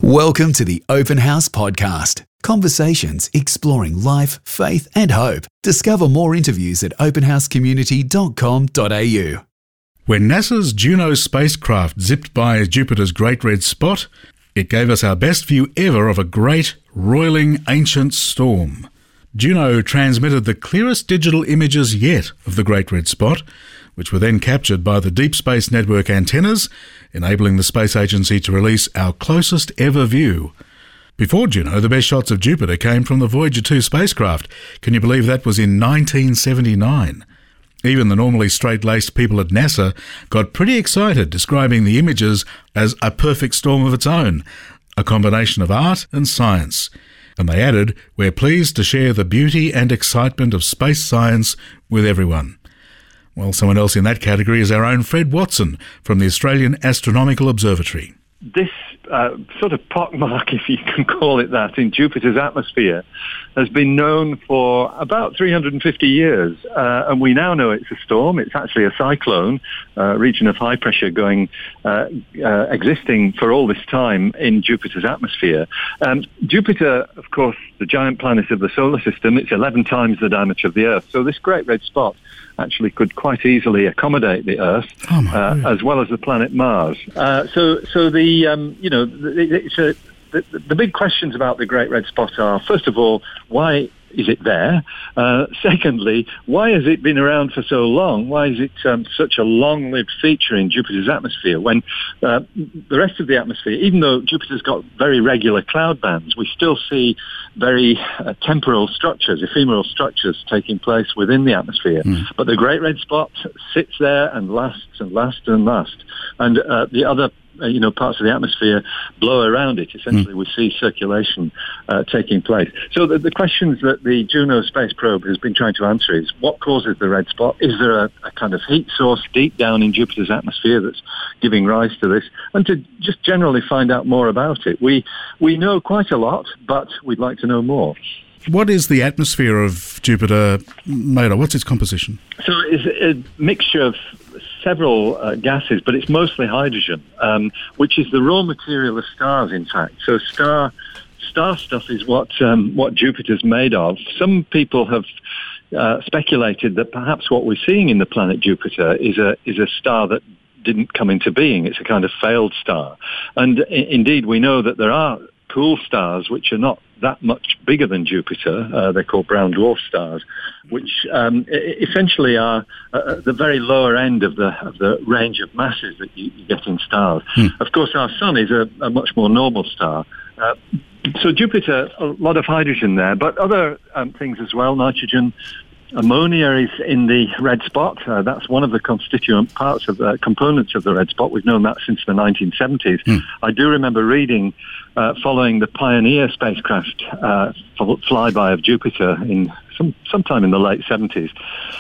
Welcome to the Open House Podcast. Conversations exploring life, faith and hope. Discover more interviews at openhousecommunity.com.au. When NASA's Juno spacecraft zipped by Jupiter's Great Red Spot, it gave us our best view ever of a great, roiling, ancient storm. Juno transmitted the clearest digital images yet of the Great Red Spot, which were then captured by the Deep Space Network antennas, enabling the Space Agency to release our closest ever view. Before Juno, the best shots of Jupiter came from the Voyager 2 spacecraft. Can you believe that was in 1979? Even the normally straight-laced people at NASA got pretty excited, describing the images as a perfect storm of its own, a combination of art and science. And they added, "We're pleased to share the beauty and excitement of space science with everyone." Well, someone else in that category is our own Fred Watson from the Australian Astronomical Observatory. This sort of pockmark, if you can call it that, in Jupiter's atmosphere has been known for about 350 years. And we now know it's a storm. It's actually a cyclone, region of high pressure existing for all this time in Jupiter's atmosphere. Jupiter, of course, the giant planet of the solar system, it's 11 times the diameter of the Earth. So this great red spot actually could quite easily accommodate the Earth, as well as the planet Mars. The big questions about the Great Red Spot are, first of all, why is it there? Secondly, why has it been around for so long? Why is it such a long-lived feature in Jupiter's atmosphere when the rest of the atmosphere, even though Jupiter's got very regular cloud bands, we still see very temporal structures, ephemeral structures taking place within the atmosphere. But the Great Red Spot sits there and lasts and lasts and lasts. And the other parts of the atmosphere blow around it. Essentially, we see circulation taking place. So the questions that the Juno space probe has been trying to answer is, what causes the red spot? Is there a kind of heat source deep down in Jupiter's atmosphere that's giving rise to this? And to just generally find out more about it. We know quite a lot, but we'd like to know more. What is the atmosphere of Jupiter made of? What's its composition? So it's a mixture of several gases, but it's mostly hydrogen, which is the raw material of stars, in fact. So star stuff is what Jupiter's made of. Some people have speculated that perhaps what we're seeing in the planet Jupiter is a star that didn't come into being. It's a kind of failed star. And indeed, we know that there are cool stars which are not that much bigger than Jupiter. They're called brown dwarf stars, which essentially are at the very lower end of the range of masses that you get in stars. Of course, our sun is a much more normal star. So Jupiter, a lot of hydrogen there, but other things as well, nitrogen. Ammonia is in the red spot. That's one of the constituent parts of the components of the red spot. We've known that since the 1970s. I do remember reading, following the Pioneer spacecraft flyby of Jupiter in sometime in the late 70s.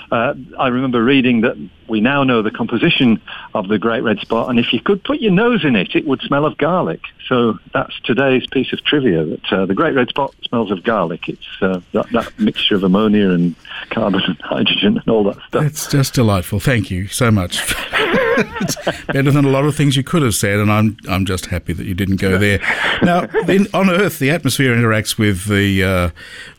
I remember reading that we now know the composition of the Great Red Spot, and if you could put your nose in it, it would smell of garlic. So that's today's piece of trivia, that the Great Red Spot smells of garlic. It's that mixture of ammonia and carbon and hydrogen and all that stuff. It's just delightful. Thank you so much. It's better than a lot of things you could have said, and I'm just happy that you didn't go there. Now, on Earth, the atmosphere interacts with the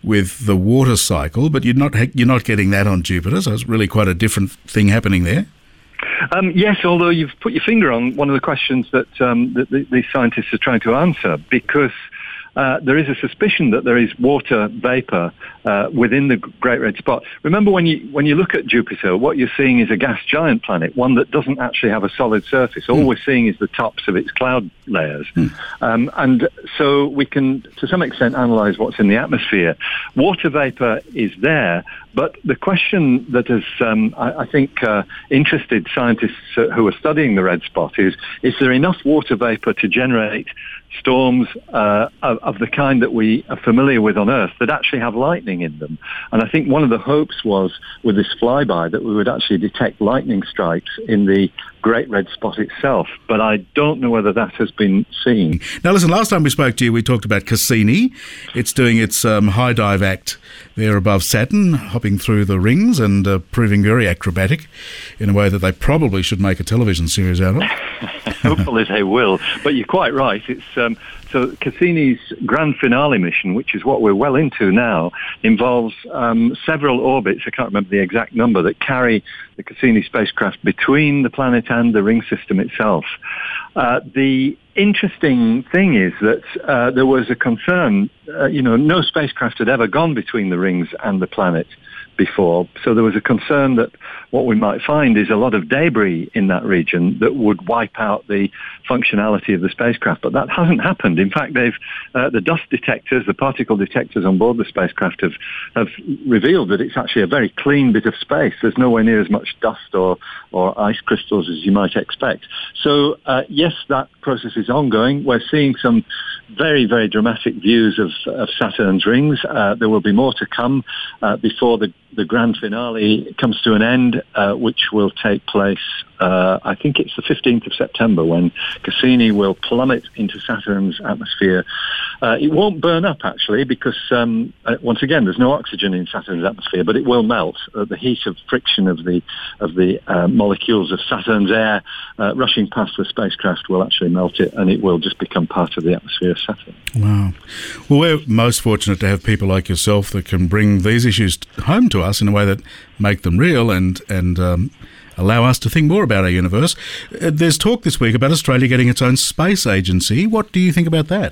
water cycle, but you're not getting that on Jupiter. So it's really quite a different thing happening there. Yes, although you've put your finger on one of the questions that these scientists are trying to answer, because there is a suspicion that there is water vapor within the Great Red Spot. Remember, when you look at Jupiter, what you're seeing is a gas giant planet, one that doesn't actually have a solid surface. All we're seeing is the tops of its cloud layers. And so we can, to some extent, analyze what's in the atmosphere. Water vapor is there, but the question that has, I think, interested scientists who are studying the red spot is there enough water vapor to generate storms of the kind that we are familiar with on Earth that actually have lightning in them? And I think one of the hopes was, with this flyby, that we would actually detect lightning strikes in the Great Red Spot itself, but I don't know whether that has been seen. Now listen, last time we spoke to you, we talked about Cassini. It's doing its high dive act there above Saturn, hopping through the rings and proving very acrobatic in a way that they probably should make a television series out of. Hopefully they will. But you're quite right. It's So Cassini's grand finale mission, which is what we're well into now, involves several orbits, I can't remember the exact number, that carry the Cassini spacecraft between the planet and the ring system itself. The interesting thing is that there was a concern, no spacecraft had ever gone between the rings and the planet before. So there was a concern that what we might find is a lot of debris in that region that would wipe out the functionality of the spacecraft. But that hasn't happened. In fact, the dust detectors, the particle detectors on board the spacecraft have revealed that it's actually a very clean bit of space. There's nowhere near as much dust or ice crystals as you might expect. So, yes, that process is ongoing. We're seeing some very, very dramatic views of Saturn's rings. There will be more to come before the grand finale comes to an end, which will take place, I think it's the 15th of September, when Cassini will plummet into Saturn's atmosphere. It won't burn up, actually, because, once again, there's no oxygen in Saturn's atmosphere, but it will melt. The heat of friction of the molecules of Saturn's air rushing past the spacecraft will actually melt it, and it will just become part of the atmosphere of Saturn. Wow. Well, we're most fortunate to have people like yourself that can bring these issues home to us in a way that make them real and allow us to think more about our universe. There's talk this week about Australia getting its own space agency. What do you think about that?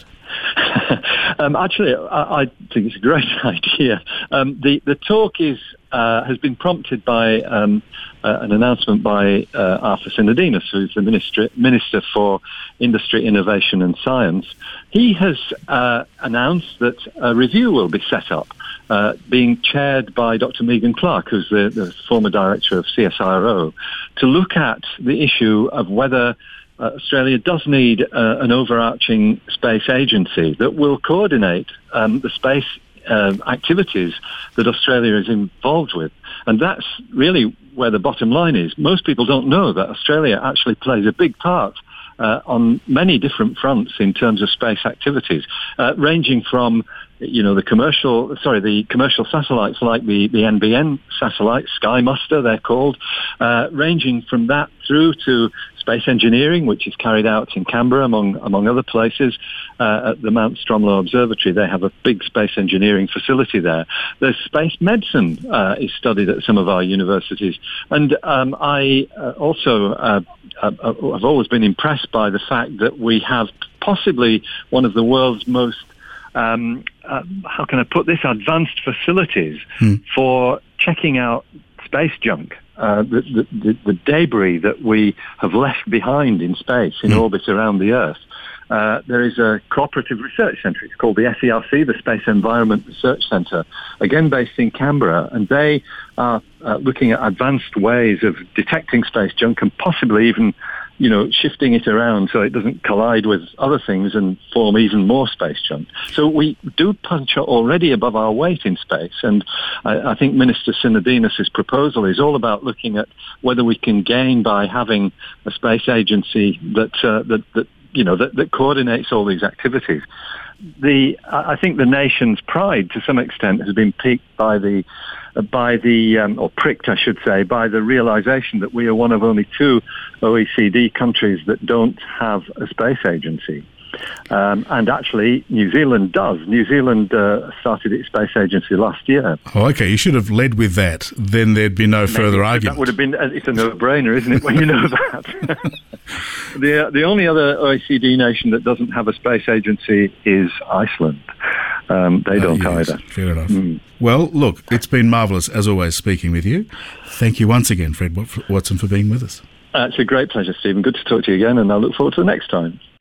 Actually, I think it's a great idea. The talk has been prompted by an announcement by Arthur Sinodinos, who's the Minister for Industry, Innovation and Science. He has announced that a review will be set up, being chaired by Dr. Megan Clark, who's the former director of CSIRO, to look at the issue of whether Australia does need an overarching space agency that will coordinate the space activities that Australia is involved with. And that's really where the bottom line is. Most people don't know that Australia actually plays a big part on many different fronts in terms of space activities, ranging from the commercial satellites like the NBN satellite, SkyMuster they're called, ranging from that through to space engineering, which is carried out in Canberra, among other places, at the Mount Stromlo Observatory. They have a big space engineering facility there. There's space medicine is studied at some of our universities. And I also have always been impressed by the fact that we have possibly one of the world's most how can I put this, advanced facilities for checking out space junk, the debris that we have left behind in space, in orbit around the Earth. There is a cooperative research centre. It's called the SERC, the Space Environment Research Centre, again based in Canberra, and they are looking at advanced ways of detecting space junk and possibly even shifting it around so it doesn't collide with other things and form even more space junk. So we do punch already above our weight in space, and I think Minister Sinodinos' proposal is all about looking at whether we can gain by having a space agency that coordinates all these activities. I think the nation's pride, to some extent, has been piqued or pricked, I should say, by the realization that we are one of only 2 OECD countries that don't have a space agency. And actually, New Zealand does. New Zealand started its space agency last year. Oh, okay. You should have led with that. Then there'd be no further argument. That would have been, it's a no-brainer, isn't it, when you know that? The only other OECD nation that doesn't have a space agency is Iceland. They don't either. Fair enough. Well, look, it's been marvellous, as always, speaking with you. Thank you once again, Fred Watson, for being with us. It's a great pleasure, Stephen. Good to talk to you again, and I look forward to the next time.